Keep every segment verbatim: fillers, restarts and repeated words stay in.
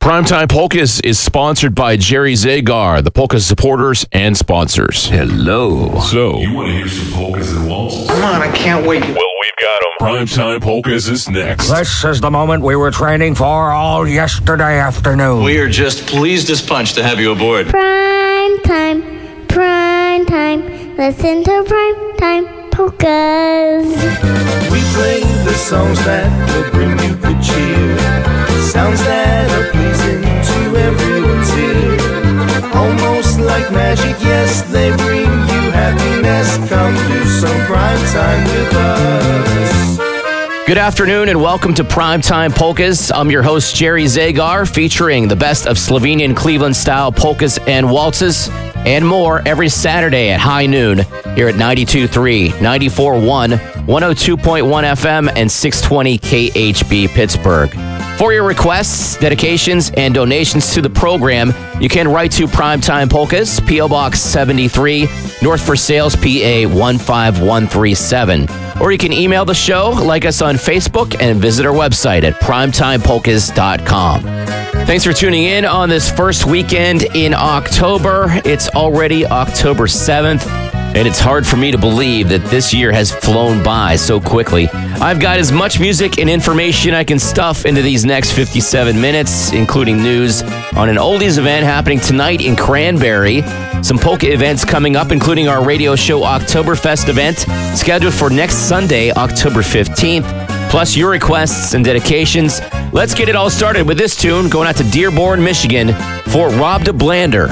Primetime Polkas is sponsored by Jerry Zagar, the Polka supporters and sponsors. Hello. So, You want to hear some polkas and waltzes? Come on, I can't wait. Well, we've got them. Primetime Polkas is next. This is the moment we were training for all yesterday afternoon. We are just pleased as punch to have you aboard. Prime time, prime time. Listen to prime time polkas. We play the songs that will bring you good cheer. Sounds that are pleasing to everyone's ear. Almost like magic, yes, they bring you happiness. Come do some prime time with us. Good afternoon and welcome to Primetime Polkas. I'm your host, Jerry Zagar, featuring the best of Slovenian Cleveland-style polkas and waltzes and more every Saturday at high noon here at ninety-two point three, ninety-four point one, one oh two point one F M and six twenty K H B Pittsburgh. For your requests, dedications, and donations to the program, you can write to Primetime Polkas, P O Box seventy-three, North Versailles, P A one five one three seven. Or you can email the show, like us on Facebook, and visit our website at primetime polkas dot com. Thanks for tuning in on this first weekend in October. It's already October seventh, and it's hard for me to believe that this year has flown by so quickly. I've got as much music and information I can stuff into these next fifty-seven minutes, including news on an oldies event happening tonight in Cranberry, some polka events coming up, including our radio show Oktoberfest event, scheduled for next Sunday, October fifteenth, plus your requests and dedications. Let's get it all started with this tune going out to Dearborn, Michigan for Rob de Blander.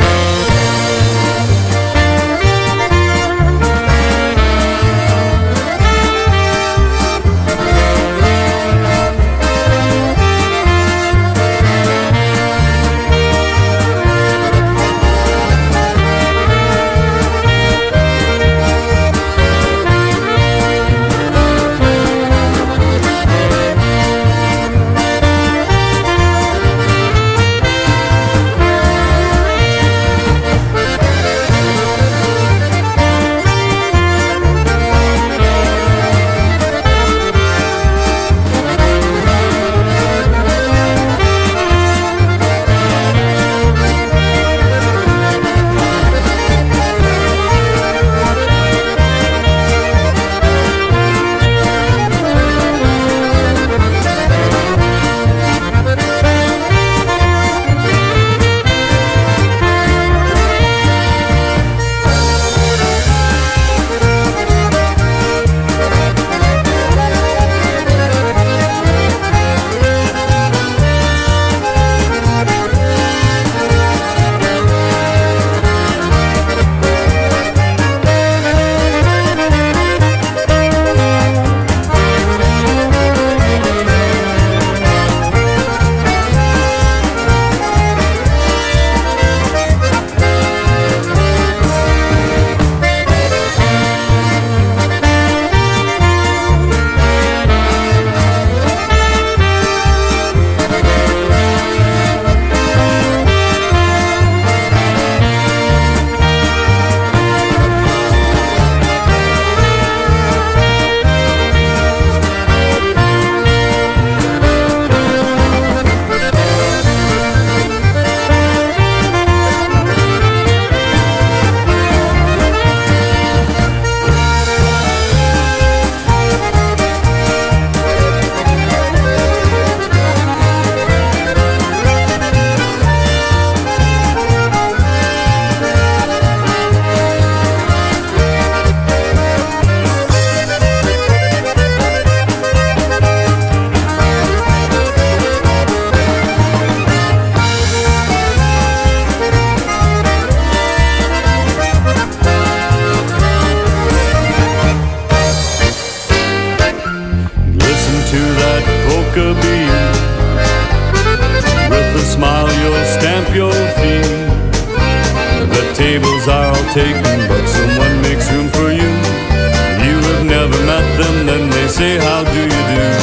Taken, but someone makes room for you. You have never met them, then they say, how do you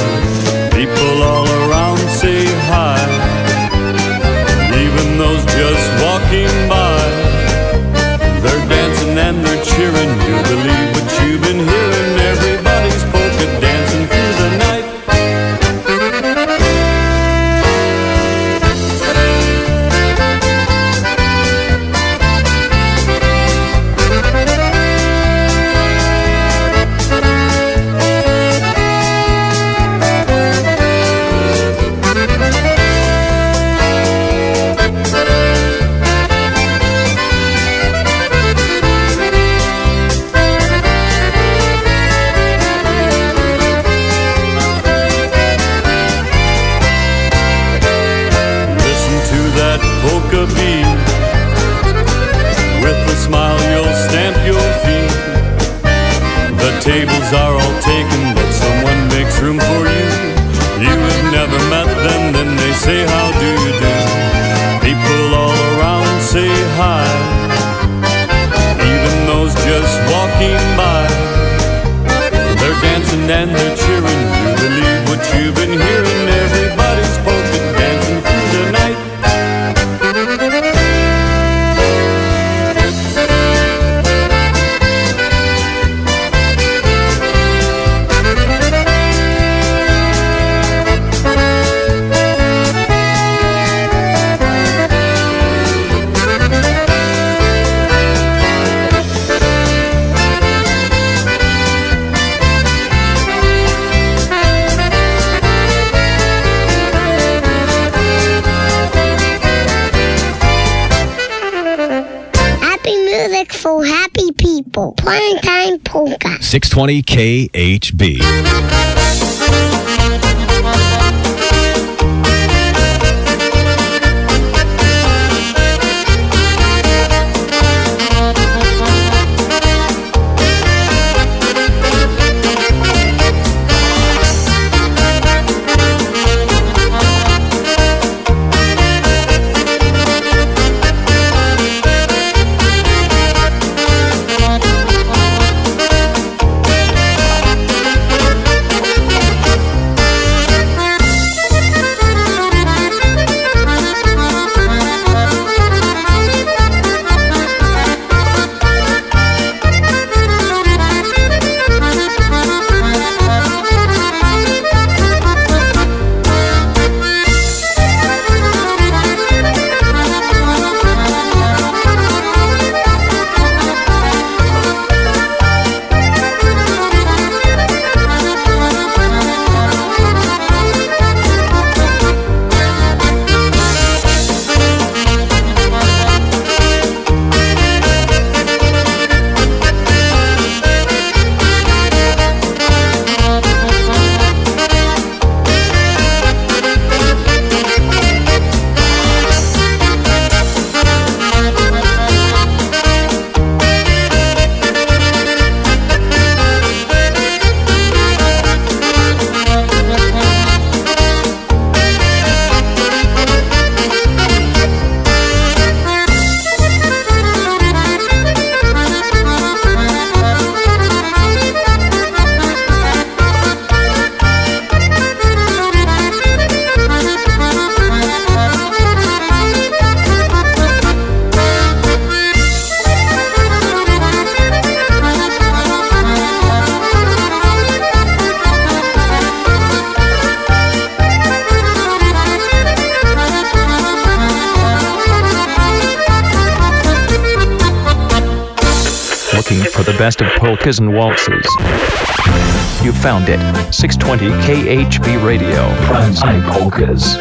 do? People all around say hi, even those just walking by. They're dancing and they're cheering. You believe what you've been hearing. Everybody's polka dancing through the night. tables are all taken, but someone makes room for you. You have never met them, then they say, how do you do? People all around say hi, even those just walking by. They're dancing and they're cheering. You believe what you've been hearing. Everybody's polka dancing through the night. For happy people. Primetime Polka. six twenty K H B. For the best of polkas and waltzes. You found it. six twenty K H B Radio. Primetime Polkas.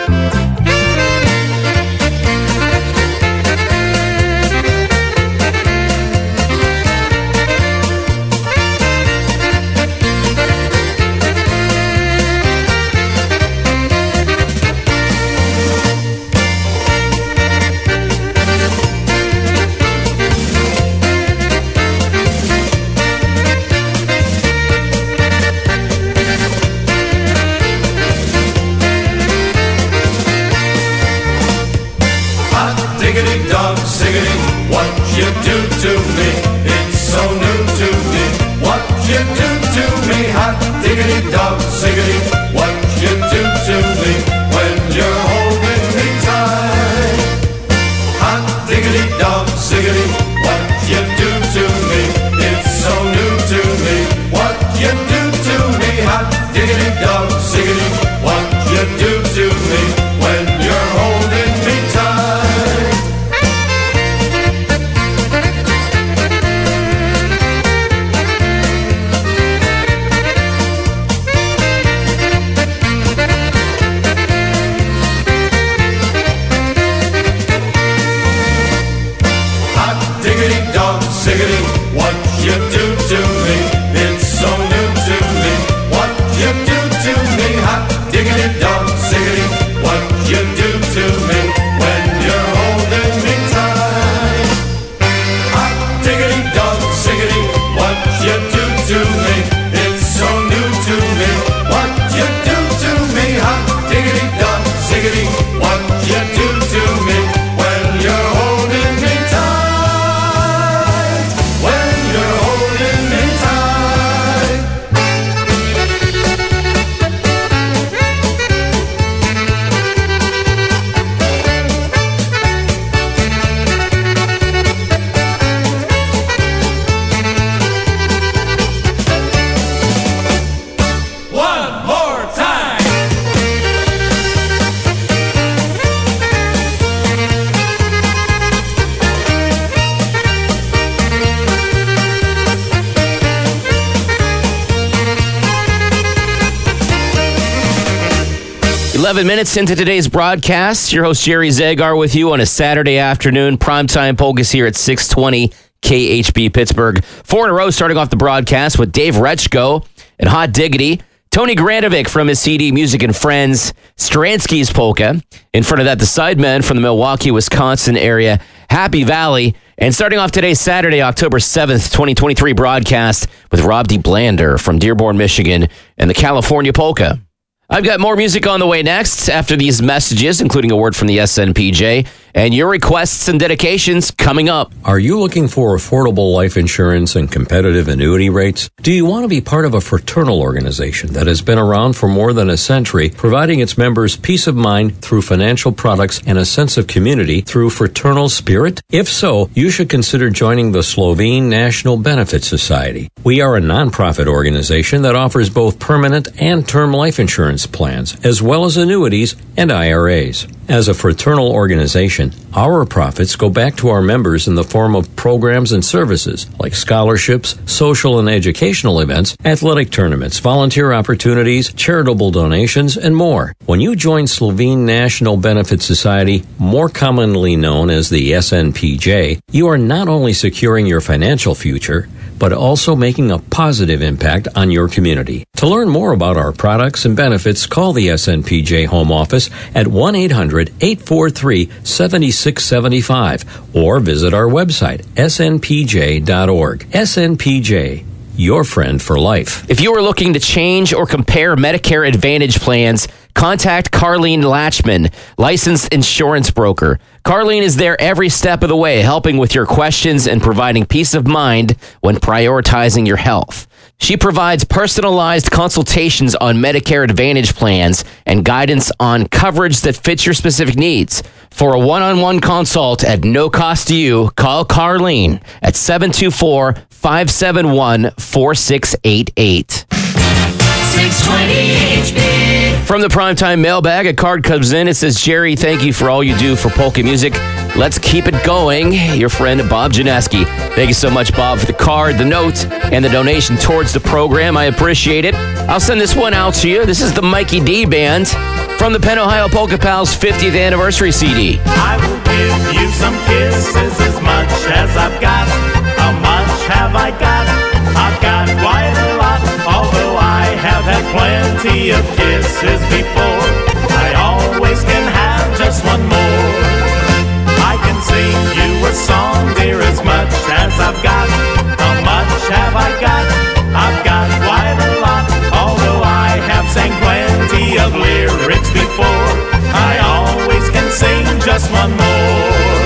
eleven minutes into today's broadcast. Your host, Jerry Zagar, with you on a Saturday afternoon. Primetime Polkas here at six twenty K H B Pittsburgh. Four in a row starting off the broadcast with Dave Rechko and Hot Diggity. Tony Granovic from his C D Music and Friends, Stransky's Polka. In front of that, the Sidemen from the Milwaukee, Wisconsin area, Happy Valley. And starting off today's Saturday, October seventh, twenty twenty-three broadcast with Rob D. Blander from Dearborn, Michigan, and the California Polka. I've got more music on the way next after these messages, including a word from the S N P J, and your requests and dedications coming up. Are you looking for affordable life insurance and competitive annuity rates? Do you want to be part of a fraternal organization that has been around for more than a century, providing its members peace of mind through financial products and a sense of community through fraternal spirit? If so, you should consider joining the Slovene National Benefit Society. We are a nonprofit organization that offers both permanent and term life insurance plans, as well as annuities and I R As. As a fraternal organization, our profits go back to our members in the form of programs and services like scholarships, social and educational events, athletic tournaments, volunteer opportunities, charitable donations, and more. When you join Slovene National Benefit Society, more commonly known as the S N P J, you are not only securing your financial future, but also making a positive impact on your community. To learn more about our products and benefits, call the S N P J Home Office at one eight hundred, eight four three, seven six seven five or visit our website, S N P J dot org. S N P J, your friend for life. If you are looking to change or compare Medicare Advantage plans, contact Carlene Latchman, licensed insurance broker. Carlene is there every step of the way, helping with your questions and providing peace of mind when prioritizing your health. She provides personalized consultations on Medicare Advantage plans and guidance on coverage that fits your specific needs. For a one-on-one consult at no cost to you, call Carlene at seven two four, five seven one, four six eight eight. six twenty H B. From the Primetime mailbag, a card comes in. It says, Jerry, thank you for all you do for polka music. Let's keep it going. Your friend, Bob Janeski. Thank you so much, Bob, for the card, the note, and the donation towards the program. I appreciate it. I'll send this one out to you. This is the Mikey D Band from the Penn Ohio Polka Pals fiftieth Anniversary C D. I will give you some kisses as much as I've got. How much have I got? I've got quite a lot, although I have had plenty of kisses before. I always can have just one more. I can sing you a song, dear, as much as I've got. How much have I got? I've got quite a lot, although I have sang plenty of lyrics before. I always can sing just one more.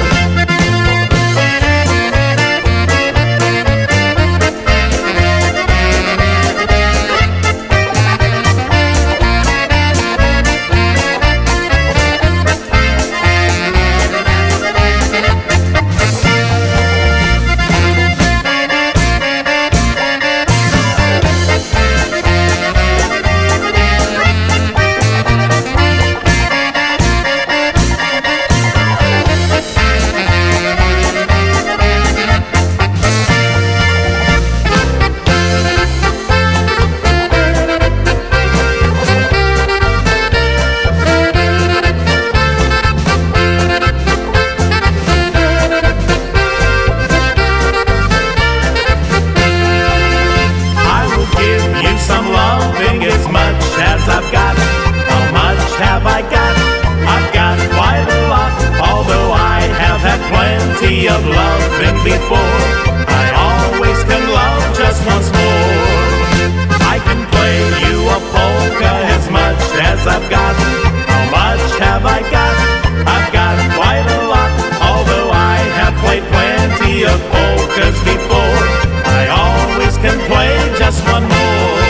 Of loving before, I always can love just once more. I can play you a polka as much as I've got. How much have I got? I've got quite a lot, although I have played plenty of polkas before. I always can play just one more.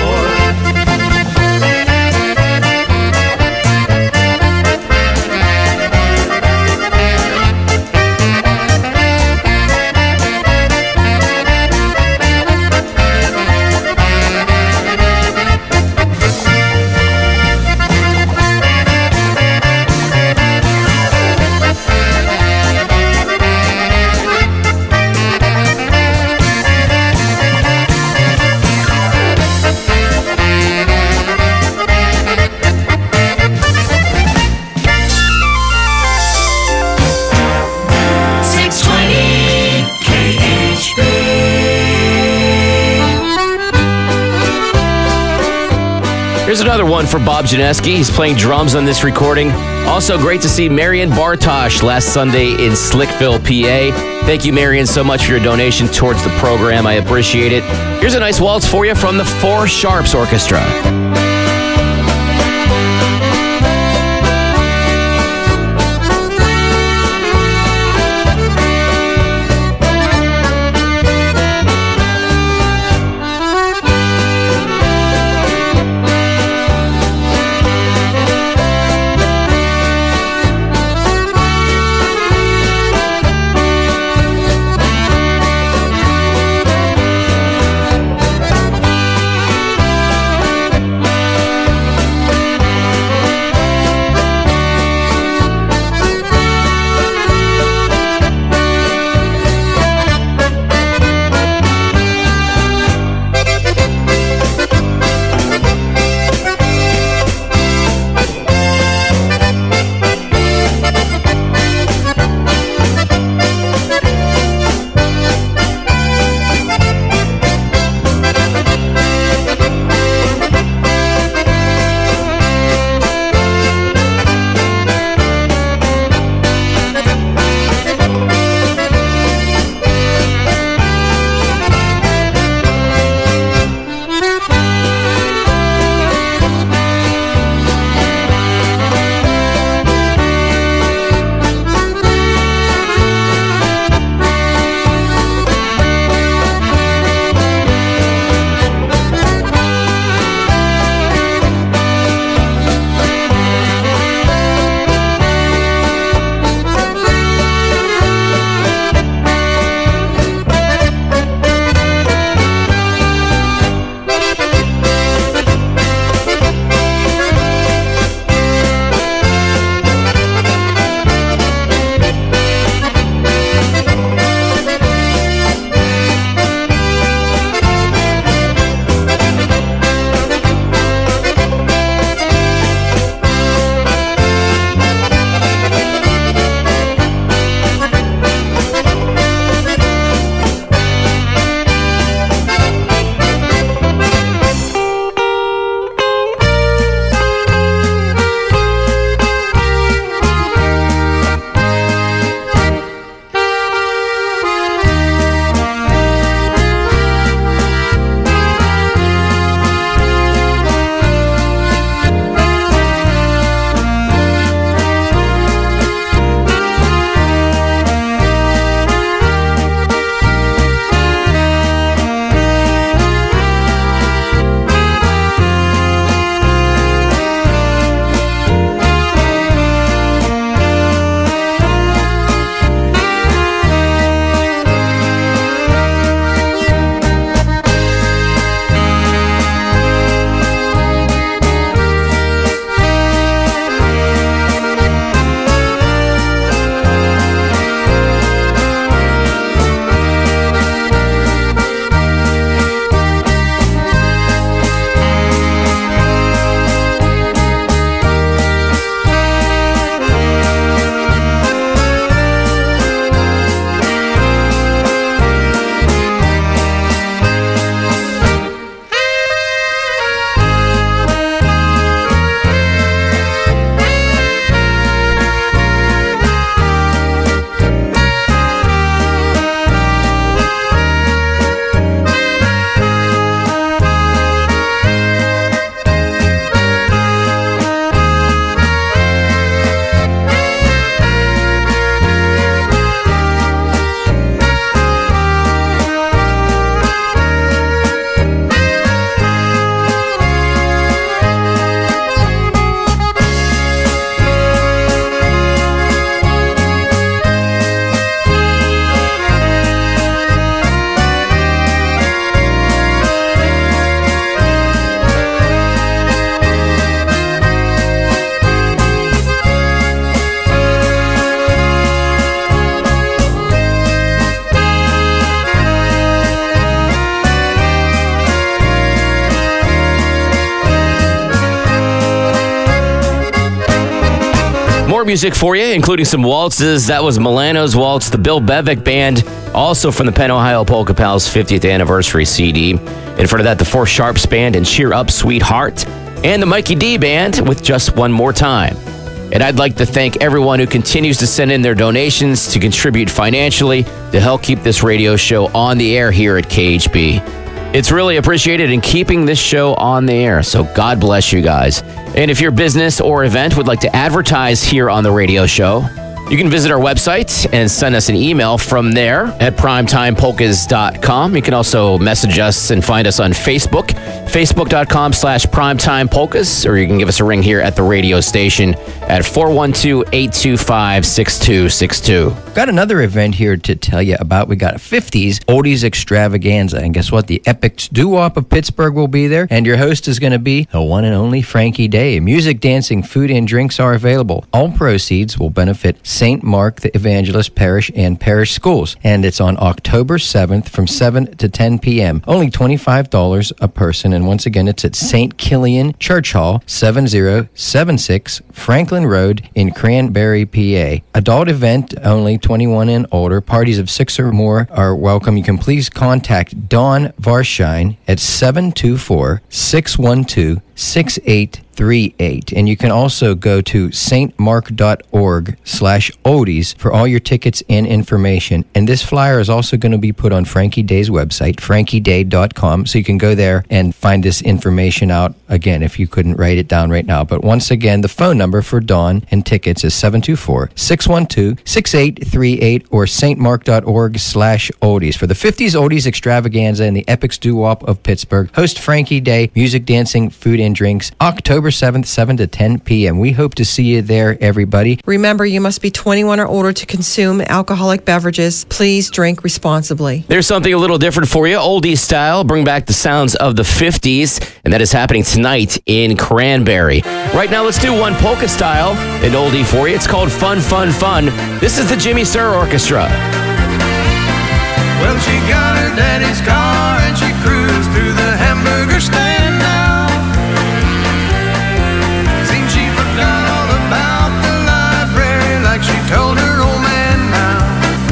Here's another one for Bob Janeski. He's playing drums on this recording. Also great to see Marion Bartosh last Sunday in Slickville, P A. Thank you, Marion, so much for your donation towards the program. I appreciate it. Here's a nice waltz for you from the Four Sharps Orchestra. More music for you, including some waltzes. That was Milano's Waltz, the Bill Bevick Band, also from the Penn Ohio Polka Pals fiftieth Anniversary C D. In front of that, the Four Sharps Band and Cheer Up Sweetheart. and the Mikey D Band with Just One More Time. And I'd like to thank everyone who continues to send in their donations to contribute financially to help keep this radio show on the air here at K H B. It's really appreciated in keeping this show on the air, so God bless you guys. And if your business or event would like to advertise here on the radio show, you can visit our website and send us an email from there at primetime polkas dot com. You can also message us and find us on Facebook, facebook.com slash primetimepolkas, or you can give us a ring here at the radio station at four one two, eight two five, six two six two. Got another event here to tell you about. We got a fifties Oldies Extravaganza, and guess what? The Epics Doo-Wop of Pittsburgh will be there, and your host is going to be the one and only Frankie Day. Music, dancing, food, and drinks are available. All proceeds will benefit Saint Mark the Evangelist Parish and Parish Schools, and it's on October seventh from seven to ten p.m. Only twenty-five dollars a person, and once again, it's at Saint Killian Church Hall, seven oh seven six Franklin Road in Cranberry, P A. Adult event only, twenty-one and older. Parties of six or more are welcome. You can please contact Dawn Varshine at seven two four, six one two, six eight three eight. And you can also go to stmark.org slash oldies for all your tickets and information. And this flyer is also going to be put on Frankie Day's website, frankie day dot com, so you can go there and find this information out again if you couldn't write it down right now. But once again, the phone number for Dawn and tickets is seven two four, six one two, six eight three eight or stmark.org slash oldies. For the fifties Oldies Extravaganza and the Epics Doo-Wop of Pittsburgh, host Frankie Day, music, dancing, food, and drinks, October seventh, seven to ten p.m. We hope to see you there, everybody. Remember, you must be twenty-one or older to consume alcoholic beverages. Please drink responsibly. There's something a little different for you, oldies style. Bring back the sounds of the fifties, and that is happening tonight in Cranberry. Right now, let's do one polka style, an oldie for you. It's called Fun, Fun, Fun. This is the Jimmy Sturr Orchestra. Well, she got her daddy's car and she cruised through the hamburger stand now. Seems she forgot all about the library like she told her old man now.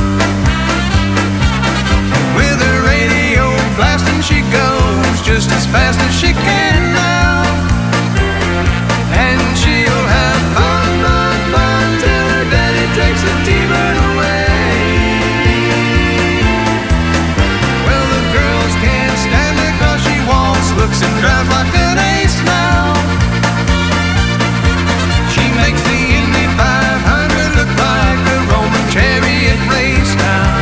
With her radio blasting she goes just as fast as she can now. And she'll have fun, fun, fun till her daddy takes a T-bird away. Looks and drives like an ace now. She makes the Indy five hundred look like a Roman chariot race now.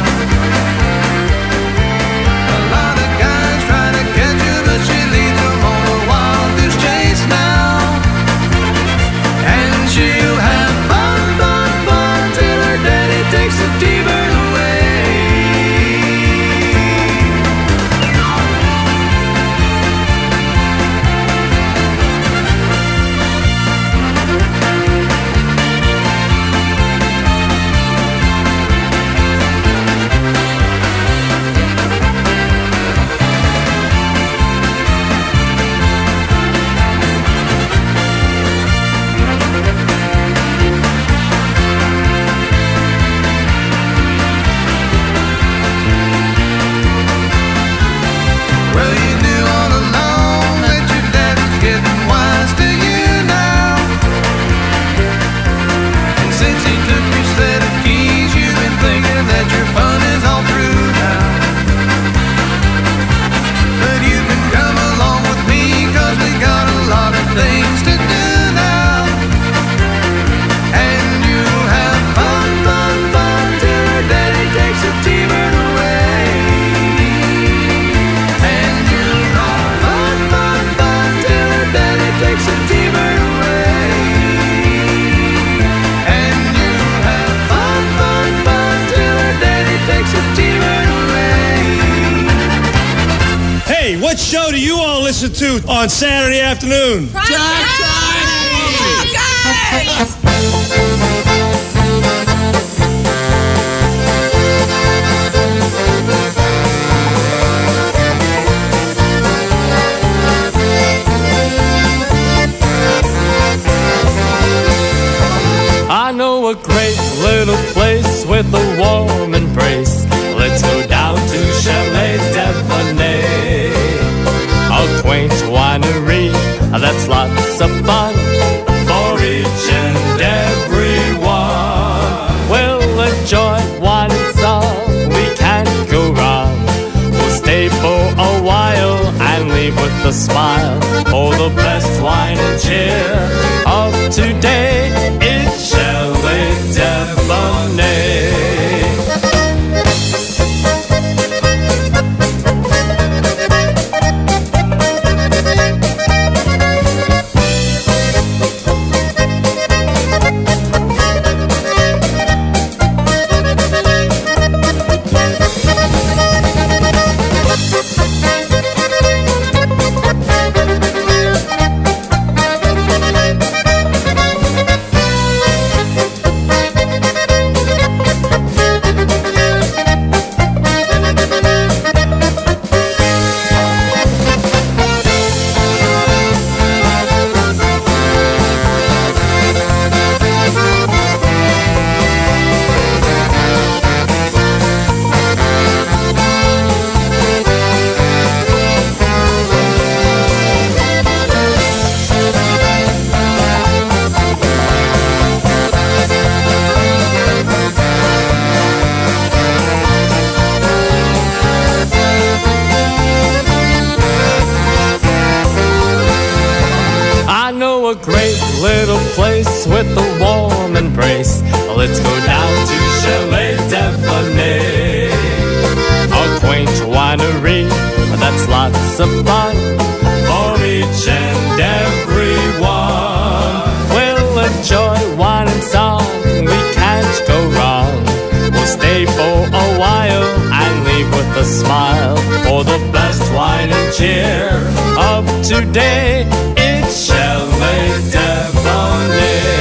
A lot of guys try to catch her, but she leads them on a wild goose chase now. And she'll have fun, fun, fun till her daddy takes the T-bird away. What show do you all listen to on Saturday afternoon? Jack I know a great little place with a warm embrace. Let's go down to Chalet Debonair, a quaint winery that's lots lots of fun for each and everyone. We'll enjoy wine and song, we can't go wrong. We'll stay for a while and leave with a smile. For the best wine and cheer of today, it's Chalet Debonnaire.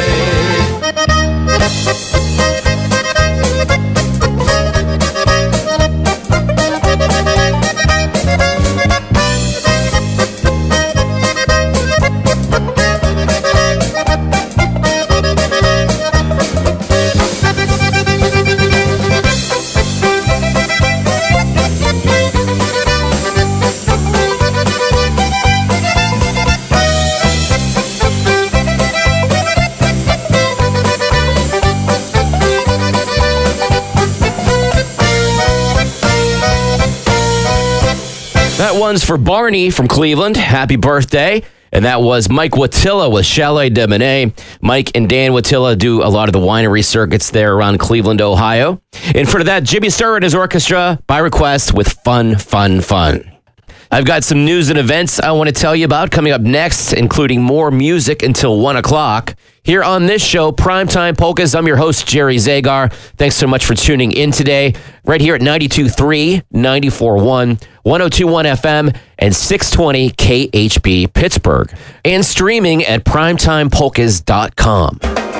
That one's for Barney from Cleveland. Happy birthday. And that was Mike Watilla with Chalet Debonnaire. Mike and Dan Watilla do a lot of the winery circuits there around Cleveland, Ohio. In front of that, Jimmy Sturr and his orchestra by request with Fun, Fun, Fun. I've got some news and events I want to tell you about coming up next, including more music until one o'clock. Here on this show, Primetime Polkas, I'm your host, Jerry Zagar. Thanks so much for tuning in today, right here at ninety-two point three, ninety-four point one, one oh two point one F M, and six twenty K H B Pittsburgh, and streaming at primetime polkas dot com.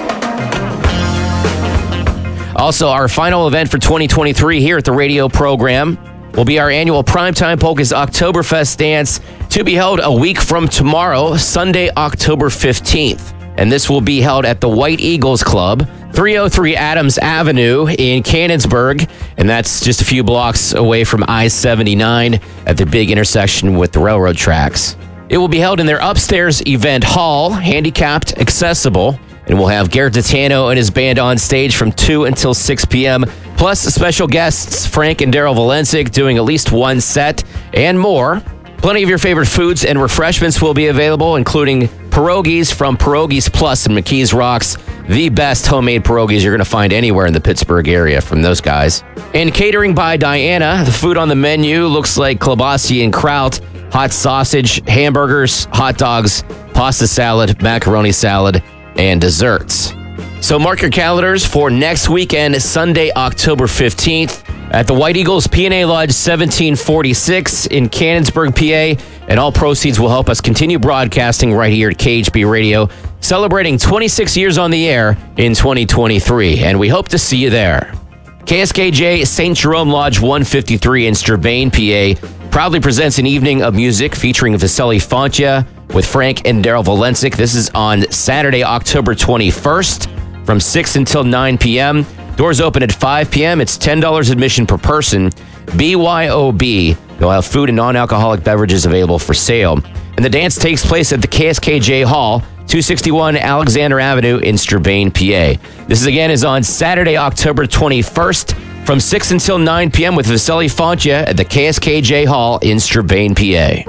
Also, our final event for twenty twenty-three here at the radio program will be our annual Primetime Polkas Oktoberfest dance, to be held a week from tomorrow, Sunday, October fifteenth. And this will be held at the White Eagles Club, three oh three Adams Avenue in Canonsburg, and that's just a few blocks away from I seventy-nine at the big intersection with the railroad tracks. It will be held in their upstairs event hall, handicapped accessible, and we'll have Garrett Ditano and his band on stage from two until six p.m., plus special guests Frank and Daryl Valencic doing at least one set, and more. Plenty of your favorite foods and refreshments will be available, including pierogies from Pierogies Plus and McKees Rocks, the best homemade pierogies you're going to find anywhere in the Pittsburgh area from those guys. And catering by Diana. The food on the menu looks like kielbasa and kraut, hot sausage, hamburgers, hot dogs, pasta salad, macaroni salad, and desserts. So mark your calendars for next weekend, Sunday, October fifteenth, at the White Eagles P and A Lodge seventeen forty-six in Canonsburg, P A, and all proceeds will help us continue broadcasting right here at K H B Radio, celebrating twenty-six years on the air in twenty twenty-three, and we hope to see you there. K S K J Saint Jerome Lodge one fifty-three in Strabane, P A, proudly presents an evening of music featuring Vasily Fontya with Frank and Daryl Valencic. This is on Saturday, October twenty-first, from six until nine p.m. Doors open at five p.m. It's ten dollars admission per person. B Y O B. They'll have food and non-alcoholic beverages available for sale. And the dance takes place at the K S K J Hall, two sixty-one Alexander Avenue in Strabane, P A. This is again is on Saturday, October twenty-first, from six until nine p.m. with Vasily Fontya at the K S K J Hall in Strabane, P A.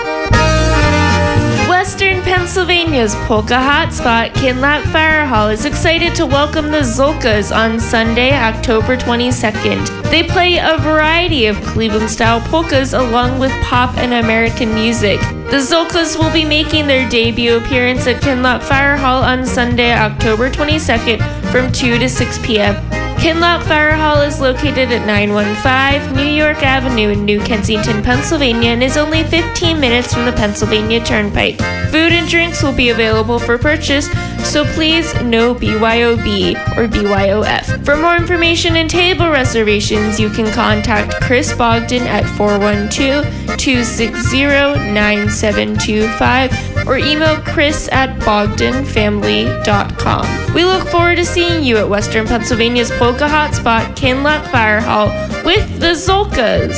Western Pennsylvania's polka hotspot, Kinloch Fire Hall, is excited to welcome the Zolkas on Sunday, October twenty-second. They play a variety of Cleveland-style polkas along with pop and American music. The Zolkas will be making their debut appearance at Kinloch Fire Hall on Sunday, October twenty-second from two to six p.m. Kinloch Fire Hall is located at nine fifteen New York Avenue in New Kensington, Pennsylvania, and is only fifteen minutes from the Pennsylvania Turnpike. Food and drinks will be available for purchase, so please no B Y O B or B Y O F. For more information and table reservations, you can contact Chris Bogdan at four one two, two six zero, nine seven two five or email chris at bogdan family dot com. We look forward to seeing you at Western Pennsylvania's polka hotspot, Kinloch Fire Hall, with the Zolkas.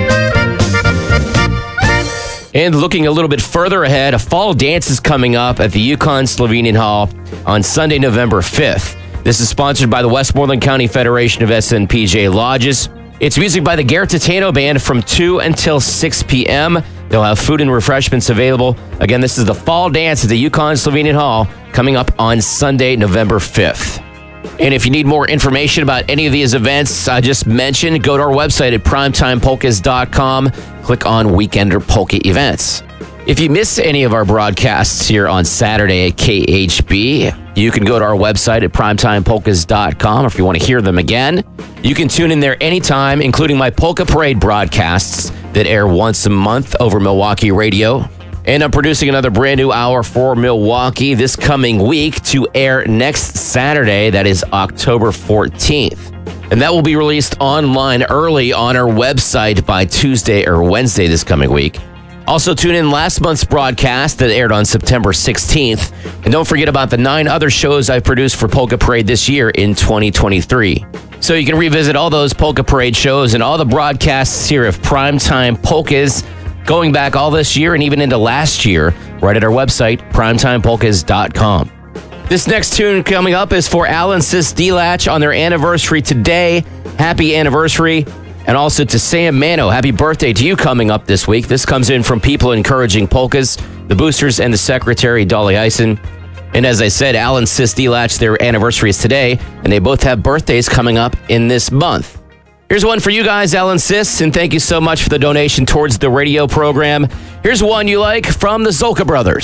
And looking a little bit further ahead, a fall dance is coming up at the Yukon Slovenian Hall on Sunday, November fifth. This is sponsored by the Westmoreland County Federation of S N P J Lodges. It's music by the Garrett Ditano Band from two until six p.m. They'll have food and refreshments available. Again, this is the fall dance at the Yukon Slovenian Hall coming up on Sunday, November fifth. And if you need more information about any of these events I just mentioned, go to our website at primetime polkas dot com. Click on Weekender Polka Events. If you miss any of our broadcasts here on Saturday at K H B, you can go to our website at primetime polkas dot com. Or if you want to hear them again, you can tune in there anytime, including my Polka Parade broadcasts that air once a month over Milwaukee radio. And I'm producing another brand new hour for Milwaukee this coming week to air next Saturday. That is October fourteenth. And that will be released online early on our website by Tuesday or Wednesday this coming week. Also, tune in last month's broadcast that aired on September sixteenth. And don't forget about the nine other shows I've produced for Polka Parade this year in twenty twenty-three. So you can revisit all those Polka Parade shows and all the broadcasts here of Primetime Polkas going back all this year and even into last year right at our website, primetime polkas dot com. This next tune coming up is for Al and Sis D-Latch on their anniversary today. Happy anniversary. And also to Sam Mano, happy birthday to you coming up this week. This comes in from People Encouraging Polkas, the Boosters, and the Secretary, Dolly Eisen. And as I said, Al and Sis D-Latch, their anniversary is today, and they both have birthdays coming up in this month. Here's one for you guys, Al and Sis, and thank you so much for the donation towards the radio program. Here's one you like from the Zolka Brothers.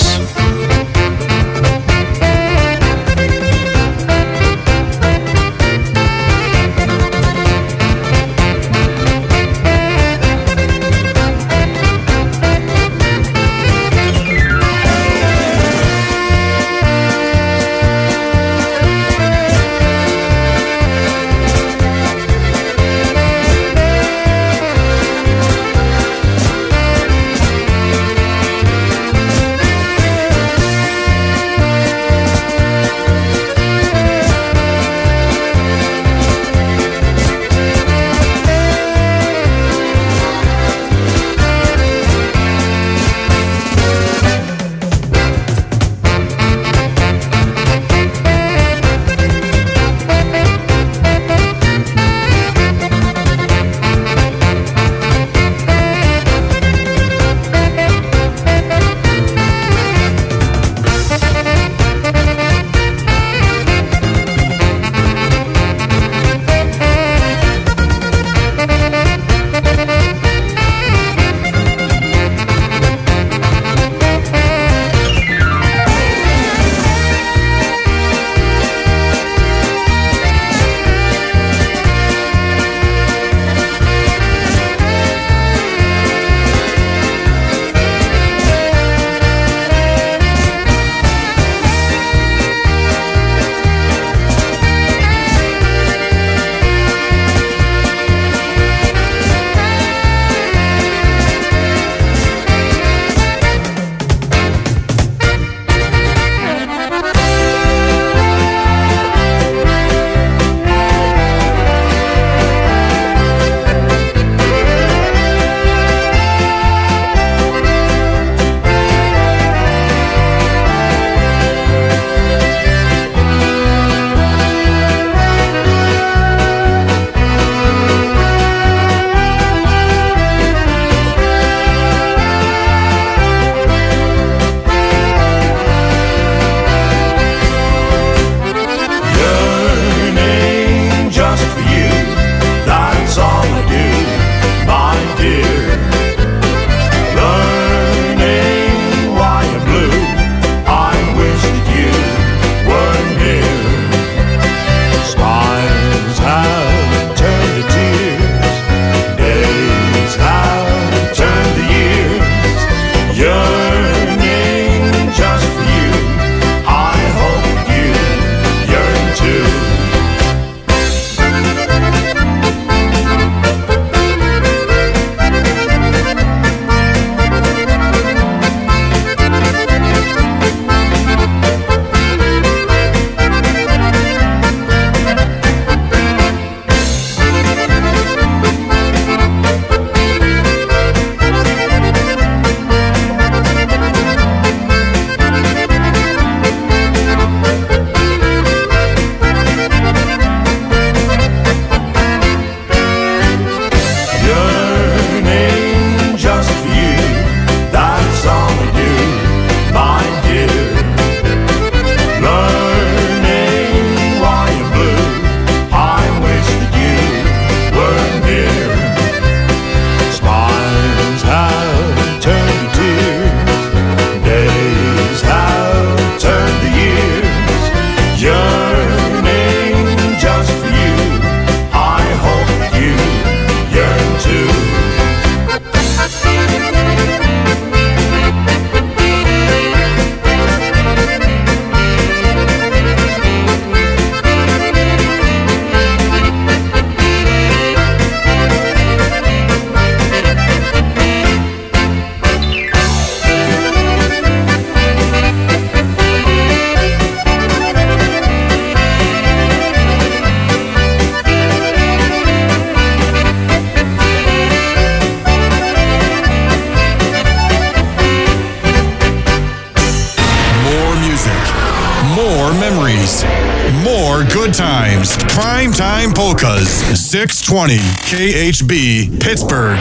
good times. Primetime Polkas, six twenty K H B, Pittsburgh.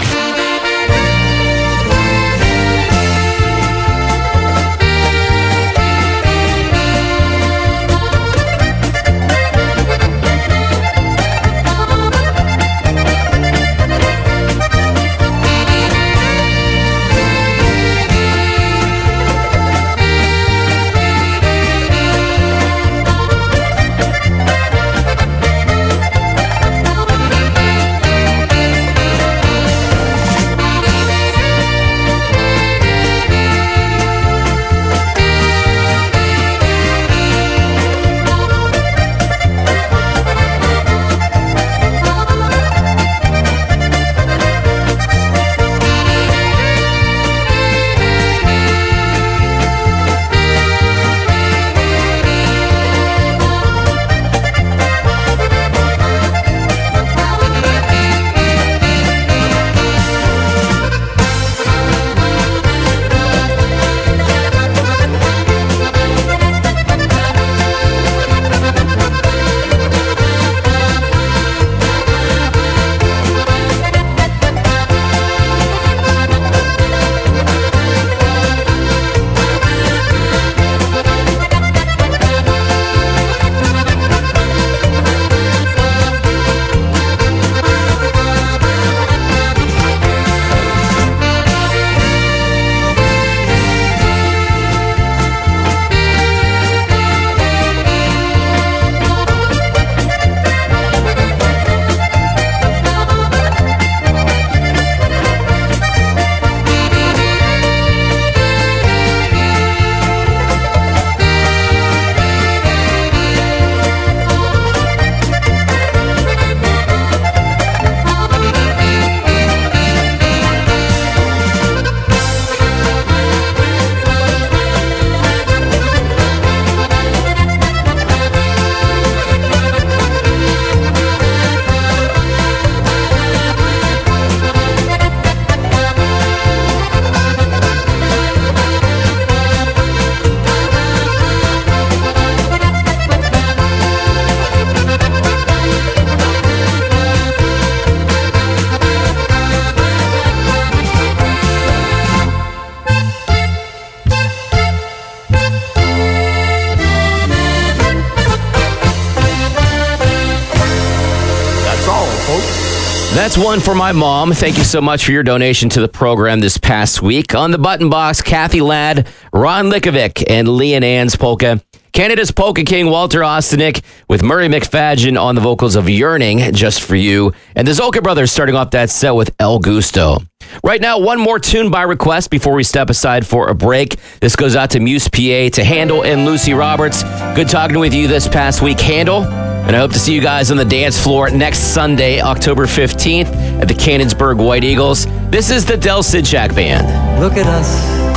That's one for my mom. Thank you so much for your donation to the program this past week. On the button box, Kathy Ladd, Ron Likovic, and Leon Ann's polka. Canada's Polka King Walter Ostanek with Murray McFadgen on the vocals of Yearning, Just For You. And the Zolka Brothers starting off that set with El Gusto. Right now, one more tune by request before we step aside for a break. This goes out to Muse P A, to Handel and Lucy Roberts. Good talking with you this past week, Handel. And I hope to see you guys on the dance floor next Sunday, October fifteenth, at the Cannonsburg White Eagles. This is the Del Sidchak Band. Look at us.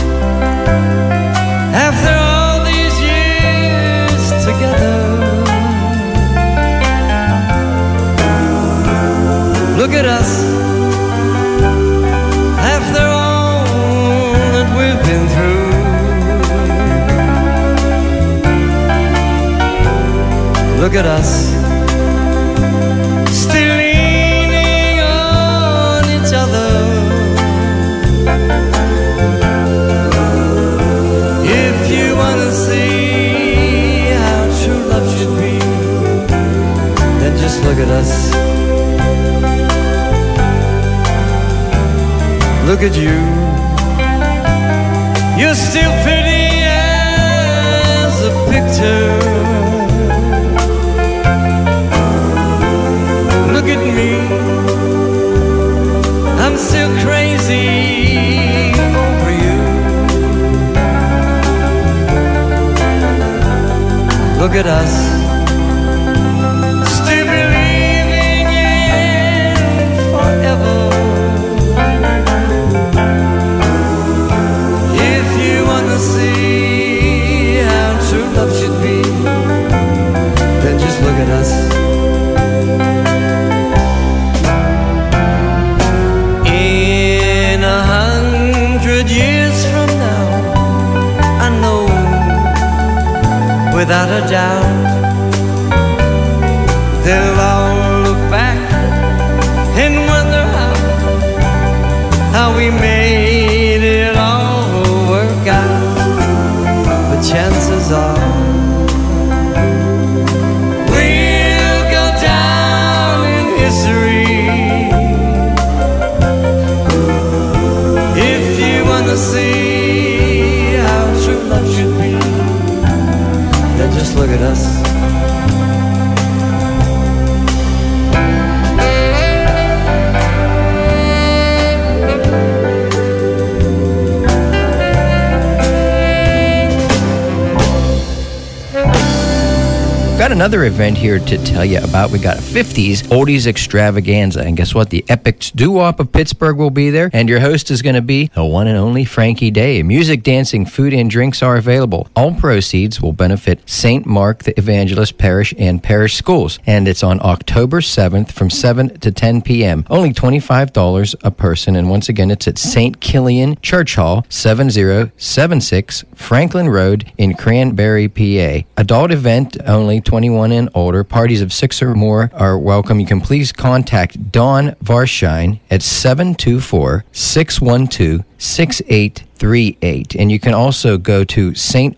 After all these years together. Look at us. After all that we've been through. Look at us, still leaning on each other. If you want to see how true love should be, then just look at us. Look at you. You're still pretty as a picture. Look at me, I'm still crazy over you. Look at us, still believing in forever. If you want to see how true love should be, then just look at us. Without a doubt, misery. If you wanna see how true love should be, then just look at us. Got another event here to tell you about. We got a fifties Oldies Extravaganza. And guess what? The Epics Doo-Wop of Pittsburgh will be there. And your host is going to be the one and only Frankie Day. Music, dancing, food, and drinks are available. All proceeds will benefit Saint Mark the Evangelist Parish and Parish Schools. And it's on October seventh from seven to ten p.m. Only twenty-five dollars a person. And once again, it's at Saint Killian Church Hall, seven oh seven six Franklin Road in Cranberry, P A. Adult event only, twenty-one and older. Parties of six or more are welcome. You can please contact Dawn Varshine at seven two four, six one two, six eight three eight. And you can also go to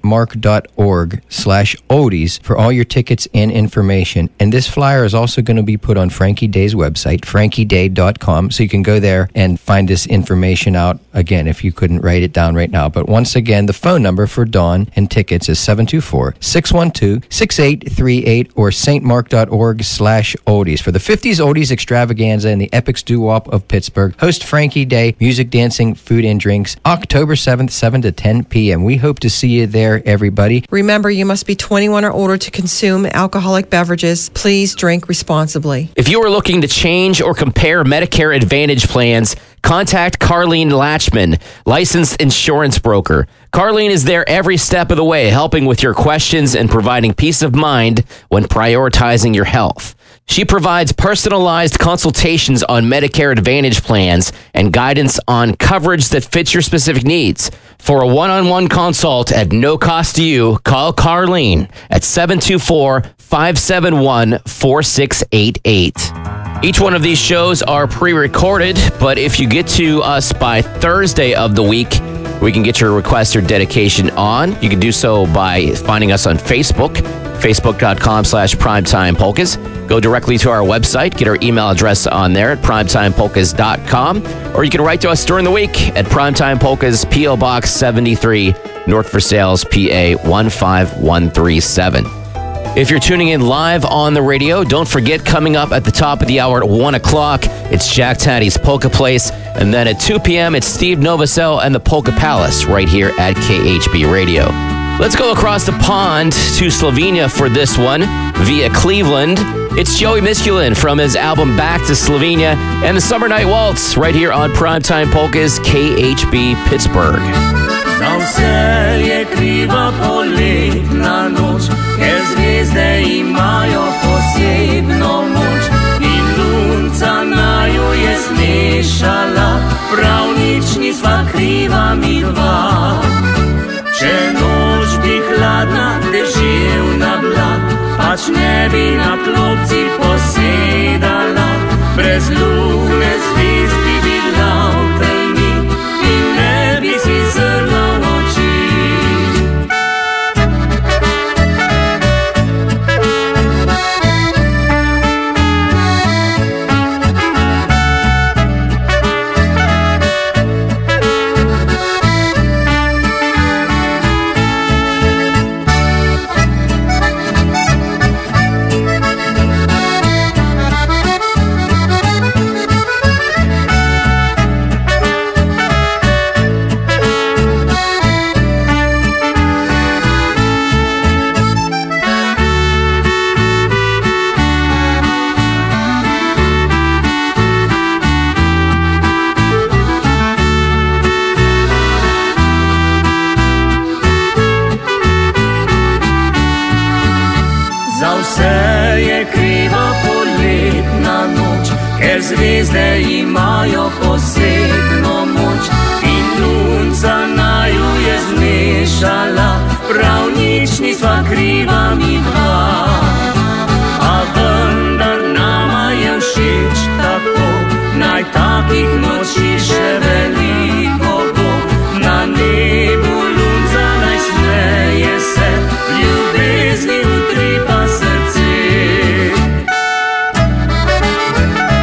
stmark.org slash oldies for all your tickets and information. And this flyer is also going to be put on Frankie Day's website, frankie day dot com. So you can go there and find this information out again if you couldn't write it down right now. But once again, the phone number for Dawn and tickets is seven two four, six one two, six eight three eight or stmark.org slash oldies. For the fifties Oldies Extravaganza and the Epics Doo-Wop of Pittsburgh, host Frankie Day, music, dancing, food, and drinks, October seventh, seven to ten p.m. We hope to see you there, everybody. Remember, you must be twenty-one or older to consume alcoholic beverages. Please drink responsibly. If you are looking to change or compare Medicare Advantage plans, contact Carlene Latchman, licensed insurance broker. Carlene is there every step of the way, helping with your questions and providing peace of mind when prioritizing your health. She provides personalized consultations on Medicare Advantage plans and guidance on coverage that fits your specific needs. For a one-on-one consult at no cost to you, call Carlene at seven two four, five seven one, four six eight eight. Each one of these shows are pre-recorded, but if you get to us by Thursday of the week, we can get your request or dedication on. You can do so by finding us on Facebook, facebook.com slash primetime polkas. Go directly to our website, get our email address on there at primetime polkas dot com, or you can write to us during the week at Primetime Polkas, P O Box seventy-three, North Versailles, P A one five one three seven. If you're tuning in live on the radio, don't forget, coming up at the top of the hour at one o'clock, it's Jack Taddy's Polka Place. And then at two p.m., it's Steve Novosel and the Polka Palace right here at K H B Radio. Let's go across the pond to Slovenia for this one via Cleveland. It's Joey Miskulin from his album Back to Slovenia and the Summer Night Waltz right here on Primetime Polkas, K H B Pittsburgh. Za vse je kriva poletna noč, ker zvezde imajo posebno moč in lunca naju je zmešala, prav nič nisva kriva mi dva. Če noč bi hladna, deževna bila, pač ne bi na klopci posedala, brez lune zvezd bi bila v temi in ne bi si zrla v oči. Zvezde imajo posebno moč in lunca naju je zmešala, prav nič nisva kriva mi dva. A vendar nama je všeč tako, naj takih noči še veliko bo. Na nebu lunca naj smeje se, v ljubezni utripa srce.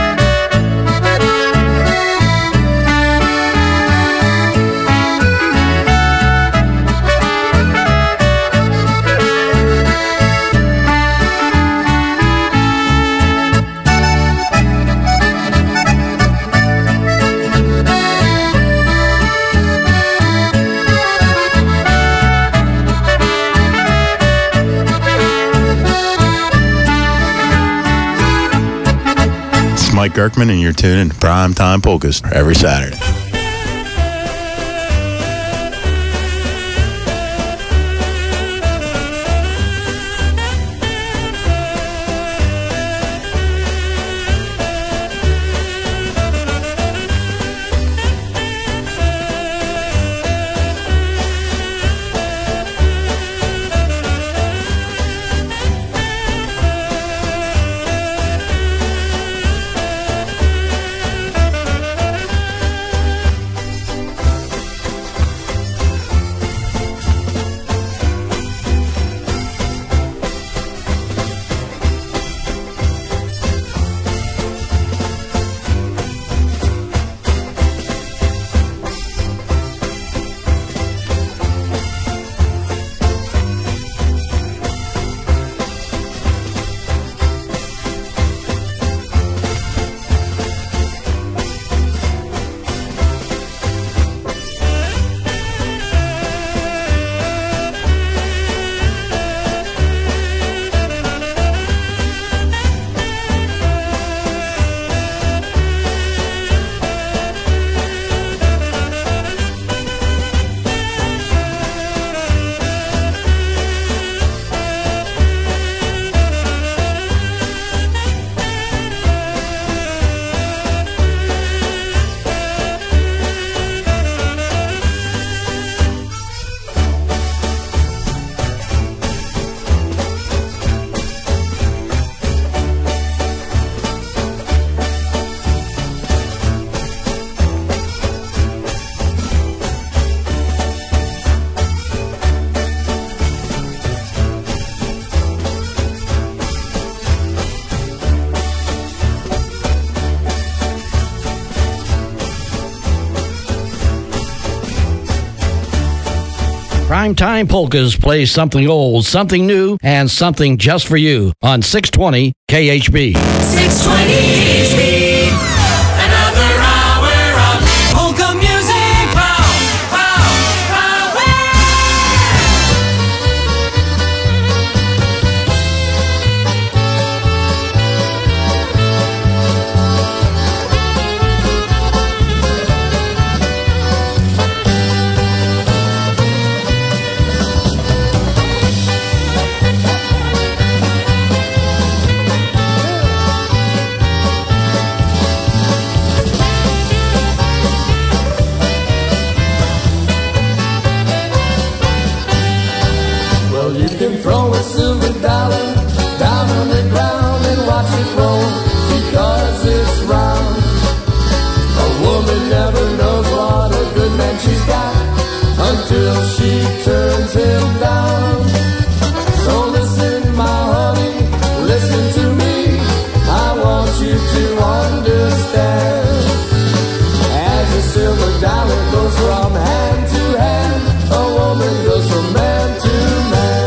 Gerkman, and you're tuning to Primetime Polkas every Saturday. Primetime Polkas plays something old, something new, and something just for you on six twenty K H B. six twenty K H B. Another hour of polka music. Pow, pow, pow, Throw a silver dollar down on the ground and watch it roll because it's round. A woman never knows what a good man she's got until she turns him down. So listen, my honey, listen to me. I want you to understand. As a silver dollar goes from hand to hand, a woman goes from man to man.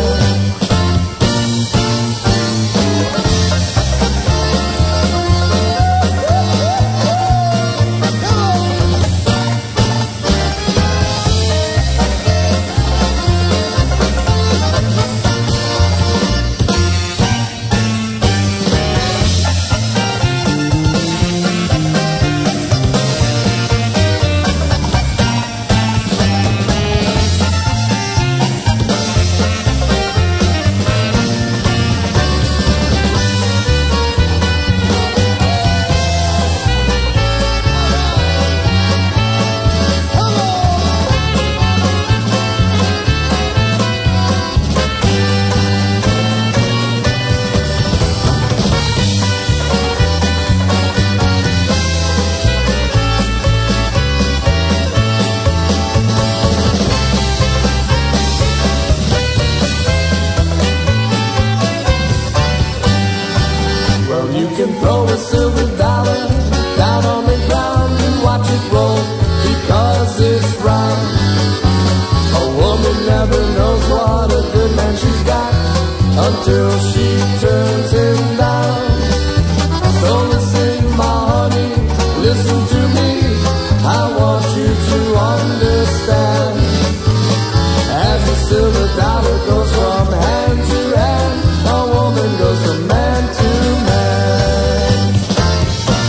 Until she turns him down. So listen, my honey, listen to me. I want you to understand. As the silver dollar goes from hand to hand, a woman goes from man to man.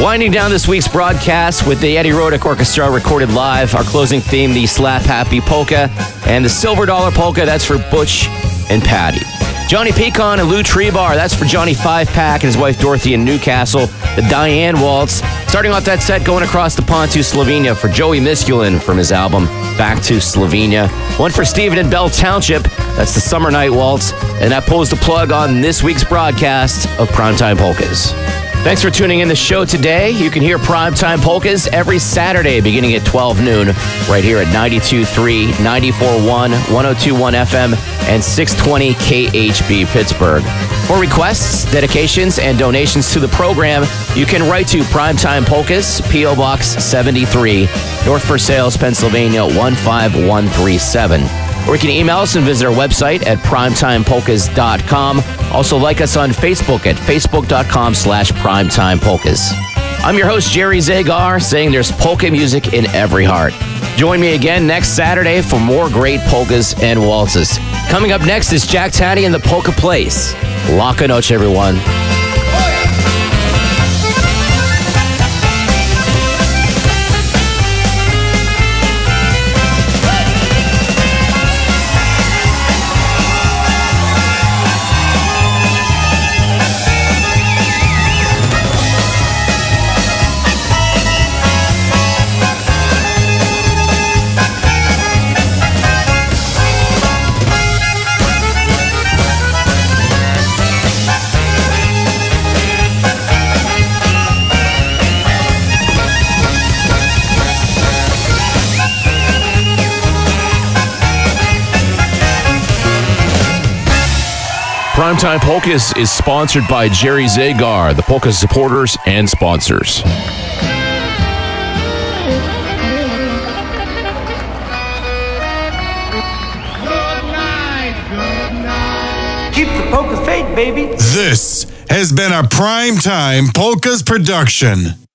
Winding down this week's broadcast with the Eddie Rodick Orchestra recorded live. Our closing theme, the Slap Happy Polka, and the Silver Dollar Polka, that's for Butch and Patty. Johnny Pecan and Lou Trebar, that's for Johnny Five Pack and his wife Dorothy in Newcastle. The Diane Waltz, starting off that set, going across the pond to Slovenia for Joey Miskulin from his album Back to Slovenia. One for Stephen in Bell Township, that's the Summer Night Waltz. And that pulls the plug on this week's broadcast of Primetime Polkas. Thanks for tuning in the show today. You can hear Primetime Polkas every Saturday beginning at twelve noon right here at ninety-two point three, ninety-four point one, one oh two point one F M and six twenty K H B Pittsburgh. For requests, dedications, and donations to the program, you can write to Primetime Polkas, P O Box seventy-three, North Versailles, Pennsylvania one five one three seven. Or you can email us and visit our website at primetime polkas dot com. Also like us on Facebook at facebook.com slash primetimepolkas. I'm your host, Jerry Zagar, saying there's polka music in every heart. Join me again next Saturday for more great polkas and waltzes. Coming up next is Jack Taddy and the Polka Place. Laka noche, everyone. Primetime Polkas is sponsored by Jerry Zagar, the Polka supporters and sponsors. Keep the polka faith, baby. This has been a Primetime Polkas production.